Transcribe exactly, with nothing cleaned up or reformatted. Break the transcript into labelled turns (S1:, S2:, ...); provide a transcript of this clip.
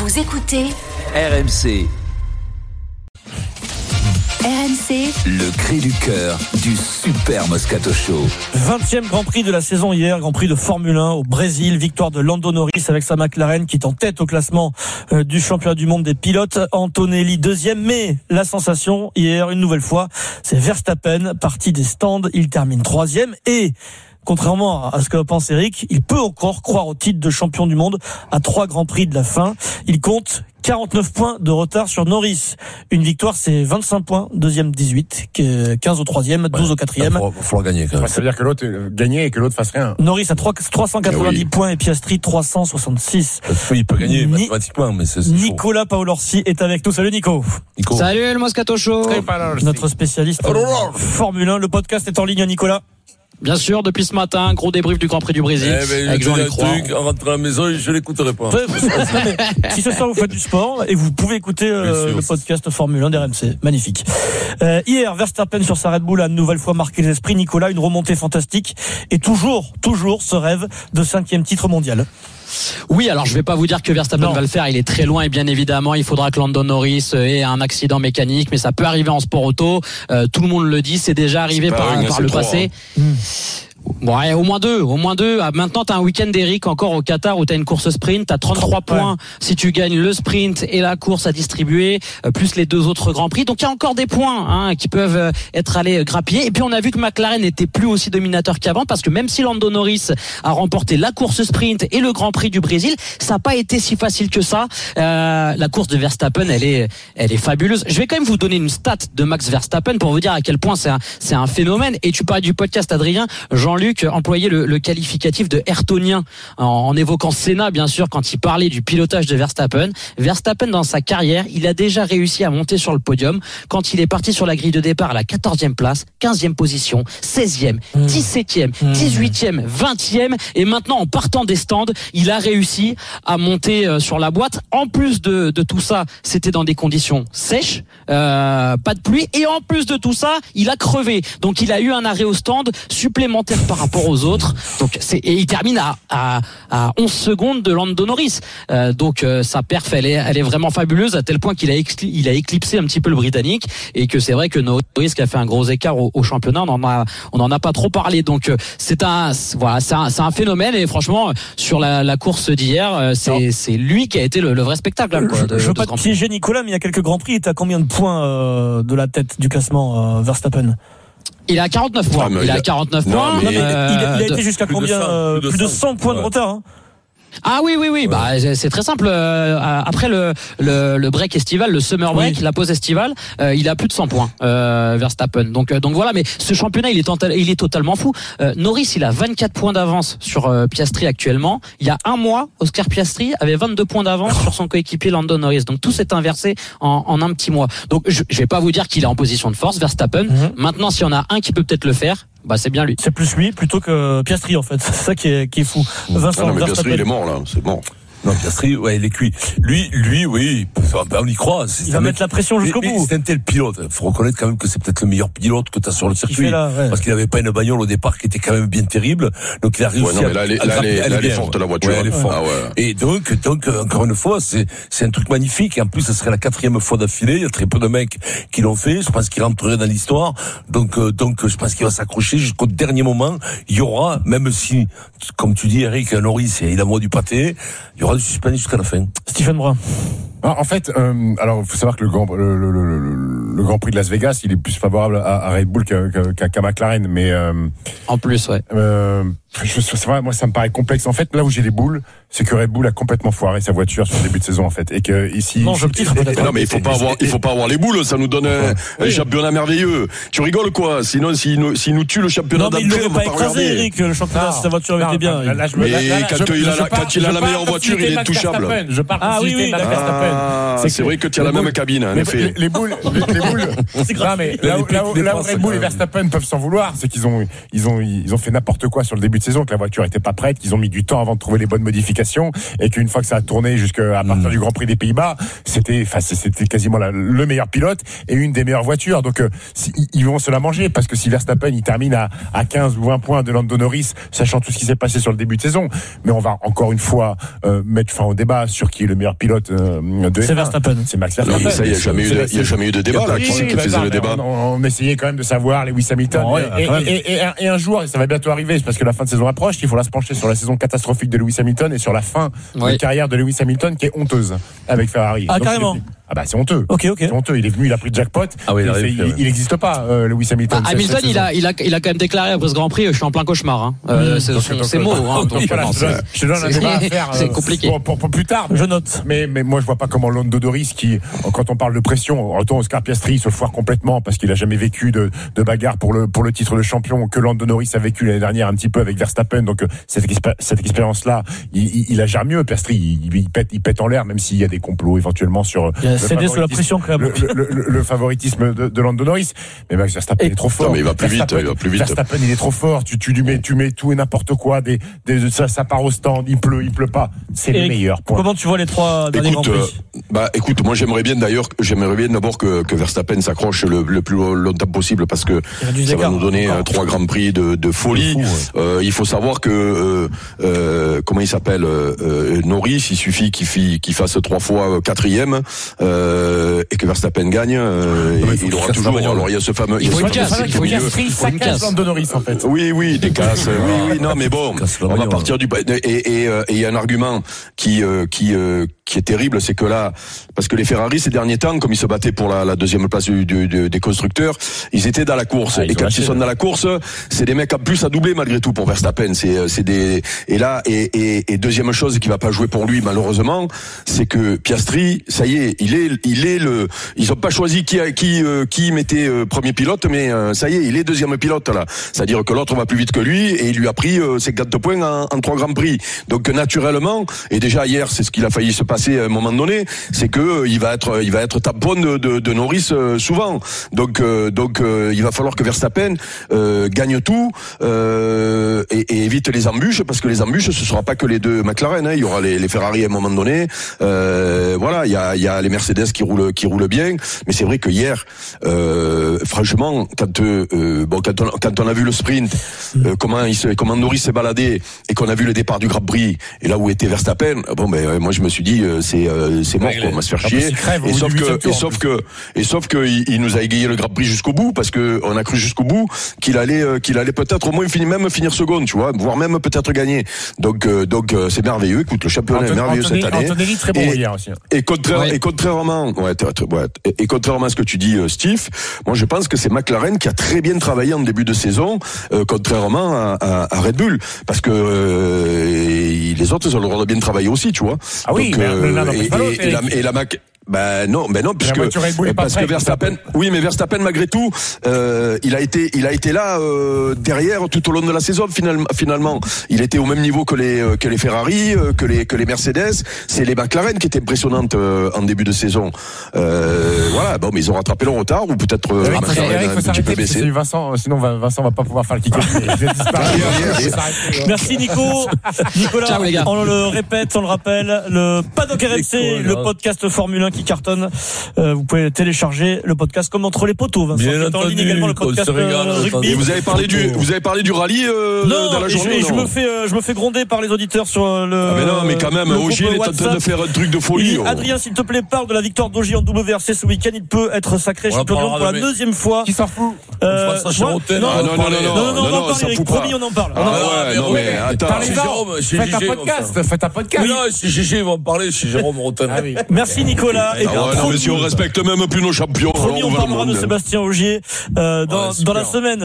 S1: Vous écoutez
S2: R M C.
S1: R M C,
S2: Le cri du cœur du Super Moscato Show.
S3: vingtième Grand Prix de la saison hier, Grand Prix de Formule un au Brésil, victoire de Lando Norris avec sa McLaren qui est en tête au classement du championnat du monde des pilotes. Antonelli deuxième, mais la sensation hier, une nouvelle fois, c'est Verstappen, parti des stands, il termine troisième et... contrairement à ce que pense Eric, il peut encore croire au titre de champion du monde à trois grands prix de la fin. Il compte quarante-neuf points de retard sur Norris. Une victoire, c'est vingt-cinq points, deuxième dix-huit, quinze au troisième, douze au quatrième.
S4: Il va falloir gagner quand même.
S5: Ça veut dire que l'autre gagne et que l'autre fasse rien.
S3: Norris a trois cent quatre-vingt-dix oui. points et Piastri trois cent soixante-six.
S4: Oui, il peut gagner
S3: Ni-
S4: mathématiquement, mais c'est, c'est
S3: Nicolas chaud. Paolorsi est avec nous. Salut Nico.
S4: Nico.
S6: Salut le Moscato Show.
S3: Notre spécialiste
S4: Oh là là.
S3: Formule un. Le podcast est en ligne, Nicolas.
S6: Bien sûr, depuis ce matin, gros débrief du Grand Prix du Brésil.
S4: Eh ben,
S6: avec
S4: je te dis
S6: Jean-Luc
S4: un
S6: Roy.
S4: truc, en rentrant à la maison, je l'écouterai pas.
S3: Si ce soir vous faites du sport et vous pouvez écouter euh,
S4: sûr,
S3: le podcast Formule un d'R M C, magnifique. Euh, hier, Verstappen sur sa Red Bull a une nouvelle fois marqué les esprits. Nicolas, une remontée fantastique et toujours, toujours ce rêve de cinquième titre mondial.
S6: Oui, alors je vais pas vous dire que Verstappen
S3: Non.
S6: va le faire, il est très loin et bien évidemment il faudra que Lando Norris ait un accident mécanique, mais ça peut arriver en sport auto, euh, tout le monde le dit, c'est déjà arrivé
S7: C'est
S6: par,
S7: pas une,
S6: par
S7: c'est
S6: le
S7: trois,
S6: passé.
S7: hein.
S6: Bon, ouais, au moins deux, au moins deux. Ah, maintenant, t'as un week-end d'Eric encore au Qatar où t'as une course sprint, t'as trente-trois points si tu gagnes le sprint et la course à distribuer, euh, plus les deux autres grands prix. Donc il y a encore des points hein, qui peuvent euh, être allés euh, grappiller. Et puis on a vu que McLaren n'était plus aussi dominateur qu'avant parce que même si Lando Norris a remporté la course sprint et le Grand Prix du Brésil, ça n'a pas été si facile que ça. Euh, la course de Verstappen, elle est, elle est fabuleuse. Je vais quand même vous donner une stat de Max Verstappen pour vous dire à quel point c'est un, c'est un phénomène. Et tu parlais du podcast, Adrien. Jean-Luc employait le, le qualificatif de Ayrtonien en, en évoquant Senna, bien sûr, quand il parlait du pilotage de Verstappen. Verstappen, dans sa carrière, il a déjà réussi à monter sur le podium quand il est parti sur la grille de départ à la quatorzième place, quinzième position, seizième, dix-septième, dix-huitième, vingtième, et maintenant, en partant des stands, il a réussi à monter euh, sur la boîte. En plus de, de tout ça, c'était dans des conditions sèches, euh, pas de pluie, et en plus de tout ça, il a crevé. Donc, il a eu un arrêt au stand supplémentaire par rapport aux autres. Donc c'est, et il termine à, à, à onze secondes de Lando Norris. Euh, donc euh, sa perf elle est, elle est vraiment fabuleuse à tel point qu'il a, excli, il a éclipsé un petit peu le Britannique et que c'est vrai que Norris qui a fait un gros écart au, au championnat, on en a, on en a pas trop parlé. Donc euh, c'est un, voilà, c'est un, c'est un phénomène et franchement sur la, la course d'hier, euh, c'est, c'est lui qui a été le, le vrai spectacle. Là, quoi, de,
S3: Je veux
S6: de
S3: pas te piéger Nicolas, mais il y a quelques grands prix. T'as combien de points euh, de la tête du classement euh, Verstappen?
S6: Il a quarante-neuf points.
S7: Ah,
S6: il a
S7: il a-
S6: quarante-neuf
S7: Non,
S6: points.
S7: mais-
S3: Non, mais
S6: Euh,
S3: il, a, il a
S6: de-
S3: été jusqu'à
S4: plus de
S3: combien
S4: cent,
S3: euh,
S4: plus de
S3: Plus de
S4: cent.
S3: cent points de
S4: Ouais.
S3: retard. Hein.
S6: Ah oui oui oui, bah c'est très simple. Euh, après le, le le break estival, le summer break,
S3: Oui.
S6: la pause estivale, euh, il a plus de cent points euh, Verstappen. Donc euh, donc voilà, mais ce championnat il est total- il est totalement fou. Euh, Norris il a vingt-quatre points d'avance sur euh, Piastri actuellement. Il y a un mois, Oscar Piastri avait vingt-deux points d'avance sur son coéquipier Lando Norris. Donc tout s'est inversé en, en un petit mois. Donc je, je vais pas vous dire qu'il est en position de force Verstappen.
S3: Mhm.
S6: Maintenant s'il y en a un qui peut peut-être le faire, bah c'est bien lui.
S3: C'est plus lui plutôt que Piastri en fait. C'est ça qui est, qui est fou. Vincent
S7: Ah non, mais
S3: Verstappen.
S7: Piastri, il est mort, là. C'est bon.
S4: Non, Piastri, ouais, il est cuit. Lui, lui, oui, ben, on y croit. C'est
S3: Il va
S4: un
S3: mettre
S4: mec-
S3: la pression jusqu'au
S4: mais, mais
S3: bout.
S4: c'est un tel pilote. Faut reconnaître quand même que c'est peut-être le meilleur pilote que tu as sur le
S3: Il fait
S4: circuit.
S3: là, ouais.
S4: Parce qu'il avait pas une bagnole au départ qui était quand même bien terrible. Donc il a réussi
S7: Ouais, non, mais
S4: à,
S7: là, elle est,
S4: à
S7: là, elle est,
S4: grappiller-
S7: là, elle est
S4: bien,
S7: forte,
S4: ouais.
S7: la voiture.
S4: Ouais, elle est forte.
S7: Ah ouais.
S4: Et donc, donc, encore une fois, c'est, c'est un truc magnifique. Et en plus, ce serait la quatrième fois d'affilée. Il y a très peu de mecs qui l'ont fait. Je pense qu'il rentrerait dans l'histoire. Donc, euh, donc, je pense qu'il va s'accrocher jusqu'au dernier moment. Il y aura, même si, comme tu dis, Eric, Norris, il a moi du pâté, il y aura du suspense jusqu'à la fin.
S3: Stephen Brun.
S5: En en fait, euh, alors il faut savoir que le Grand, le, le, le, le Grand Prix de Las Vegas, il est plus favorable à, à Red Bull qu'à, qu'à, qu'à McLaren, mais euh,
S6: En plus ouais.
S5: euh, je, c'est vrai, moi ça me paraît complexe. En fait, là où j'ai les boules, c'est que Red Bull a complètement foiré sa voiture sur le début de saison en fait, et que ici.
S3: Non, je le titre peut-être.
S7: Mais non, mais il faut pas avoir, il faut pas avoir les boules, ça nous donne un, un championnat merveilleux. Tu rigoles quoi? Sinon, s'il nous, s'il nous tue le championnat
S3: Non, mais il
S7: d'après,
S3: l'aurait
S7: on va
S3: pas
S7: pas
S3: écrasé,
S7: regarder.
S3: Eric, le championnat,
S5: Non,
S3: si sa voiture avait
S5: non,
S3: été bien.
S5: là, là, je me-
S7: Mais
S5: là, là, là,
S7: quand
S5: je-
S7: il a
S5: je
S7: la-
S5: parle-
S7: quand il a
S5: je
S7: la
S5: parle
S7: meilleure voiture,
S5: facilité
S7: il est
S5: Max
S7: intouchable.
S5: Verstappen. Je parle
S3: Ah, oui,
S5: facilité
S3: oui,
S5: Max
S3: d'accord.
S5: Verstappen.
S7: Ah,
S5: C'est
S7: c'est
S5: que
S7: vrai que tu as
S5: les
S7: la même
S5: boules-
S7: cabine, en
S5: Les,
S7: effet.
S5: les, les boules, les, les boules. Non, mais là où, là où, là où Red Bull et Verstappen peuvent s'en vouloir, c'est qu'ils ont, ils ont, ils ont fait n'importe quoi sur le début de de saison que la voiture était pas prête, qu'ils ont mis du temps avant de trouver les bonnes modifications et qu'une fois que ça a tourné jusqu'à partir mmh. du Grand Prix des Pays-Bas, c'était, enfin, c'était quasiment la, le meilleur pilote et une des meilleures voitures. Donc, euh, si, ils vont se la manger parce que si Verstappen il termine à, à quinze ou vingt points de Lando Norris, sachant tout ce qui s'est passé sur le début de saison, mais on va encore une fois euh, mettre fin au débat sur qui est le meilleur pilote euh, de
S3: c'est Verstappen.
S5: C'est Max Verstappen.
S7: Non, ça, il n'y a jamais eu de, il y a jamais eu de débat là.
S5: Oui,
S7: qui c'est qui
S5: bah,
S7: faisait
S5: bah,
S7: le débat?
S5: On, on essayait quand même de savoir Lewis Hamilton.
S3: Bon, ouais,
S5: et, et, et, et, un, et un jour, et ça va bientôt arriver, parce que la fin de saison approche, il faudra se pencher sur la saison catastrophique de Lewis Hamilton et sur la fin ouais. de carrière de Lewis Hamilton qui est honteuse avec Ferrari.
S3: Ah,
S5: donc,
S3: carrément.
S5: Ah bah c'est honteux.
S3: Ok, ok.
S5: C'est honteux. Il est venu, il a pris le jackpot.
S4: Ah oui,
S5: il n'existe pas, euh, Lewis Hamilton.
S6: Bah, Hamilton, il a, il a, il a quand même déclaré après ce Grand Prix, je suis en plein cauchemar. Hein. Euh, mmh. C'est, donc, c'est mots. Hein, donc,
S5: voilà, je, donne, je donne un débat à faire.
S6: C'est compliqué.
S5: Pour, pour, pour plus tard.
S3: Je note.
S5: Mais, mais moi, je vois pas comment Lando Norris, qui, quand on parle de pression, autant Oscar Piastri se foire complètement parce qu'il a jamais vécu de, de bagarre pour le, pour le titre de champion que Lando Norris a vécu l'année dernière un petit peu avec Verstappen. Donc cette, cette expérience-là, il, il, il a gère mieux. Piastri, il, il pète, il pète en l'air, même s'il y a des complots éventuellement sur.
S3: Il a cédé sous la pression quand même.
S5: Le, le, le, le favoritisme de, de Lando Norris, mais Max Verstappen
S3: et,
S5: il est trop fort.
S7: Non, mais il va plus vite, il va plus vite.
S5: Verstappen il est trop fort. Tu, tu lui mets, tu mets tout et n'importe quoi. Des, des, ça, ça part au stand. Il pleut, il pleut pas. C'est Eric, le meilleur. Point.
S3: Comment tu vois les trois derniers Grands Prix?
S7: euh, Bah, écoute, moi j'aimerais bien d'ailleurs, j'aimerais bien d'abord que, que Verstappen s'accroche le, le plus longtemps possible parce que ça va nous donner euh, trois Grands Prix de, de folie. De fou, ouais. euh, il faut savoir que euh, euh, comment il s'appelle euh, Norris, il suffit qu'il, fi, qu'il fasse trois fois quatrième euh, et que Verstappen gagne. Euh, non, il, il aura toujours. Alors il y a ce fameux.
S6: Il faut une casse. Il faut une casse.
S5: Il faut une casse. Lando Norris en fait.
S7: Oui, oui, des casses. oui, oui, non, mais bon, on va partir du et et il y a un argument qui qui qui est terrible, c'est que là, parce que les Ferrari ces derniers temps, comme ils se battaient pour la, la deuxième place du, du, du, des constructeurs, ils étaient dans la course. Ah, et quand ils sont dans la course, c'est des mecs en plus à doubler malgré tout pour Verstappen. C'est c'est des et là et et, et deuxième chose qui va pas jouer pour lui malheureusement, c'est que Piastri, ça y est, il est il est le. Ils ont pas choisi qui qui qui mettait premier pilote, mais ça y est, il est deuxième pilote là. C'est-à-dire que l'autre va plus vite que lui et il lui a pris cinquante points en, en trois grands prix. Donc naturellement, et déjà hier, c'est ce qu'il a failli se passer à un moment donné, c'est que il va être il va être tampon de, de, de Norris euh, souvent. Donc euh, donc euh, il va falloir que Verstappen euh, gagne tout euh, et, et évite les embûches, parce que les embûches ce sera pas que les deux McLaren, hein. Il y aura les, les Ferrari à un moment donné. Euh, voilà, il y a il y a les Mercedes qui roulent qui roulent bien, mais c'est vrai que hier, euh, franchement, quand euh, bon quand on quand on a vu le sprint, euh, comment il se, comment Norris s'est baladé et qu'on a vu le départ du Grand Prix et là où était Verstappen, bon ben moi je me suis dit euh, c'est euh, c'est mort, quoi, on va se faire chier. Et sauf que et sauf que et sauf que il, il nous a égayé le Grand Prix jusqu'au bout, parce que on a cru jusqu'au bout qu'il allait euh, qu'il allait peut-être au moins finir même finir seconde, tu vois, voire même peut-être gagner. Donc euh, donc euh, c'est merveilleux. Écoute, le championnat
S5: Anthony,
S7: est merveilleux
S5: Anthony,
S7: cette année.
S5: Anthony, très bon
S7: et,
S5: hier aussi.
S7: Et, contraire,
S6: ouais.
S7: et contrairement ouais, très, très, ouais, et, et contrairement à ce que tu dis, euh, Steve, moi je pense que c'est McLaren qui a très bien travaillé en début de saison, euh, contrairement à, à, à Red Bull, parce que euh, les autres ils ont le droit de bien travailler aussi, tu vois.
S5: Ah oui,
S7: donc,
S5: mais
S7: euh,
S5: et,
S7: et, et, et la, et la Mac. Ben non, ben non, puisque parce que Verstappen, oui, mais Verstappen malgré tout, euh, il a été, il a été là euh, derrière tout au long de la saison. Finalement, finalement, il était au même niveau que les que les Ferrari, euh, que les que les Mercedes. C'est les McLaren qui étaient impressionnantes euh, en début de saison. Euh, voilà, bon, mais ils ont rattrapé le retard ou peut-être euh,
S5: Eric,
S7: McLaren
S5: Eric,
S7: a un petit peu baissé.
S5: Vincent, sinon Vincent va pas pouvoir faire le kick.
S3: Merci Nico, Nicolas.
S6: Ciao, les gars.
S3: On le répète, on le rappelle, le Paddock R M C, le podcast Formule un qui cartonne. Euh, vous pouvez télécharger le podcast comme entre les poteaux. Vincent,
S4: bien
S3: entendu, en ligne également le podcast
S4: régale,
S3: euh, rugby.
S7: Et vous avez parlé du, vous avez parlé du rallye euh,
S3: non,
S7: dans la journée.
S3: Et je,
S7: non
S3: je me fais, euh, je me fais gronder par les auditeurs sur euh, le.
S7: Ah mais non, mais quand même, Ogier est en train de faire un truc de folie.
S3: Oh. Adrien, s'il te plaît, parle de la victoire d'Ogier en W R C ce week-end. Il peut être sacré champion du monde pour la deuxième fois.
S5: Qui s'en fout?
S3: Euh,
S4: on fera ça
S3: non,
S7: ah, non, non, non, non,
S3: non, non,
S7: non,
S3: on
S7: non,
S3: en parle,
S7: ça
S3: Eric,
S7: fout pas.
S3: promis, on en parle.
S7: Ah, ouais, non, mais attends.
S5: Parlez-en. Faites un podcast. Faites un podcast.
S4: Non, c'est G G, ils vont parler chez Jérôme Rotten.
S5: Ah oui.
S3: Merci Nicolas. Et
S7: Ah ouais, non, mais si on respecte même plus nos champions.
S3: promis,
S7: alors
S3: on
S7: va le
S3: parlera de
S7: monde.
S3: Sébastien Ogier euh, dans,
S4: Ouais,
S3: dans la semaine.